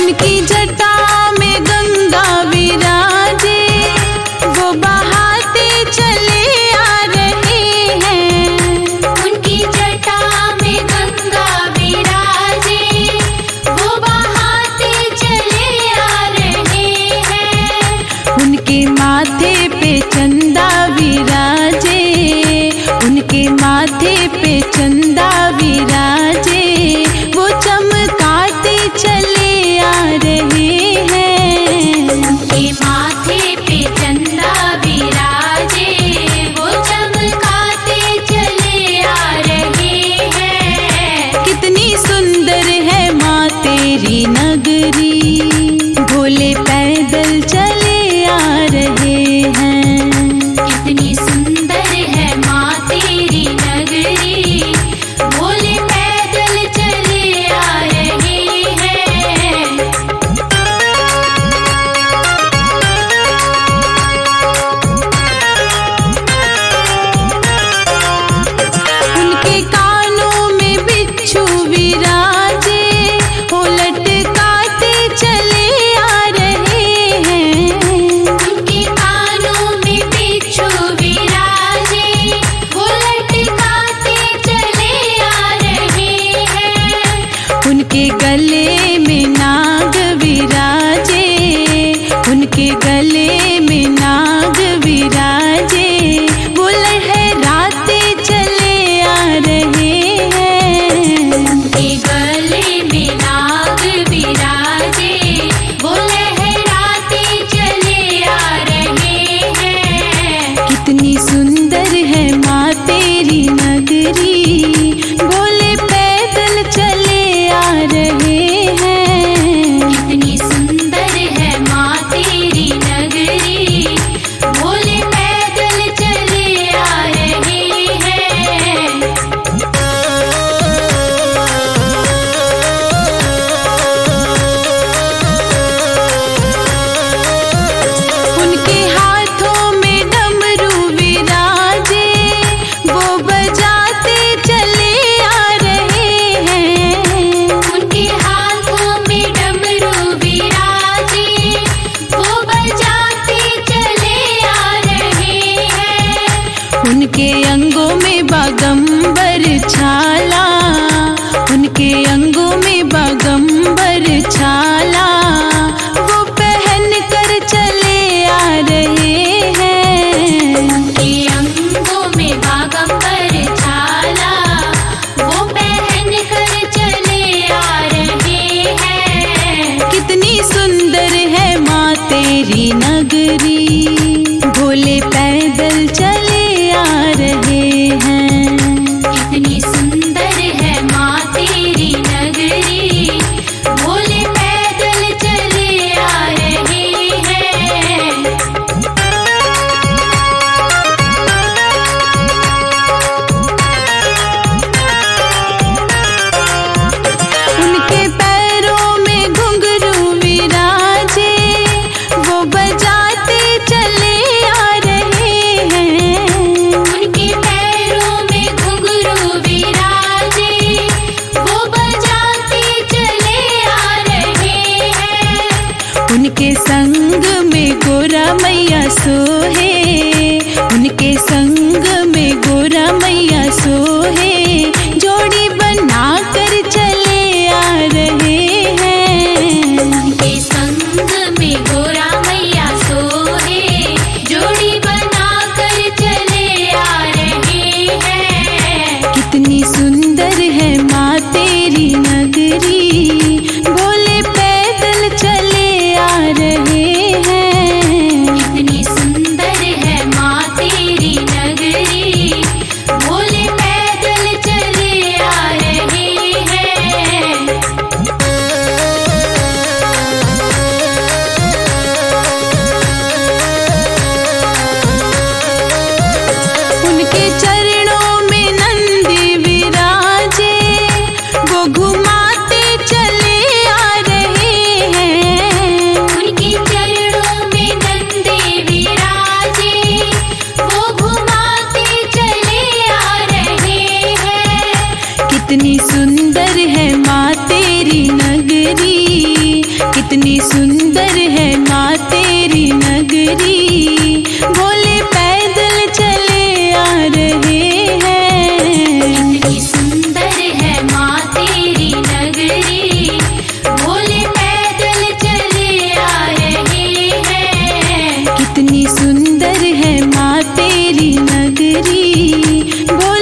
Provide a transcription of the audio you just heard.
उनकी जटा में गंगा विराजे, वो बहाते चले आ रहे हैं। उनकी जटा में गंगा विराजे, वो बहाते चले आ रहे हैं। उनके माथे पे चंदा विराजे, उनके माथे पे चंदा विराजे, वो चमकाते चले आ रहे हैं। उनके माथे पे चंदा विराजे, वो चमकाते चले आ रहे हैं। कितनी सुंदर है माँ तेरी नगरी, भोले पैदल चले आ रहे हैं। कितनी सुंदर है माँ तेरी नगरी, भोले पैदल चले आ रहे हैं। उनके कानों में बिच्छू विराजे, वो लटकाते चले आ रहे हैं। उनके कानों में बिच्छू विराजे, वो लटकाते चले आ रहे हैं। उनके गले में नाग विराजे, उनके गले में नाग विराजे, वो लहराते चले आ रहे हैं। उनके गले में नाग विराजे, वो लहराते चले आ रहे हैं। कितनी सुंदर है माँ तेरी नगरी, भोले पैदल चले आ रहे हैं। कितनी सुंदर है माँ तेरी नगरी, भोले पैदल चले आ रहे हैं। उनके हाथों में डमरू विराजे, वो बजाते चले आ रहे हैं। उनके हाथों में डमरू विराजे, वो बजाते चले आ रहे हैं। उनके अंगों में बागंबर छाला, उनके अंगों में बागंबर छाला, वो पहन कर चले आ रहे हैं। उनके अंगों में बागंबर छाला, वो पहन कर चले आ रहे हैं। कितनी सुंदर है माँ तेरी नगरी, भोले पैदल चले आ रहे हैं। कितनी सुंदर है माँ तेरी नगरी, भोले पैदल चले आ रहे हैं। उनके पैरों में घुंघरू विराजे, वो बजाते चले आ रहे हैं। उनके पैरों में घुंघरू विराजे, वो बजाते चले आ रहे हैं। उनके संग में गोरा मैया सोहे, उनके संग में गोरा मैया सोहे, जोड़ी बना कर चले आ रहे हैं। उनके संग में गोरा मैया सोहे, जोड़ी बना कर चले आ रहे हैं। कितनी सुंदर है माँ तेरी नगरी, भोले पैदल चले आ रहे हैं। कितनी सुंदर सुंदर है माँ तेरी नगरी, भोले पैदल चले आ रहे हैं। कितनी सुंदर है माँ तेरी नगरी, भोले पैदल चले आ रहे हैं। कितनी सुंदर है माँ तेरी नगरी,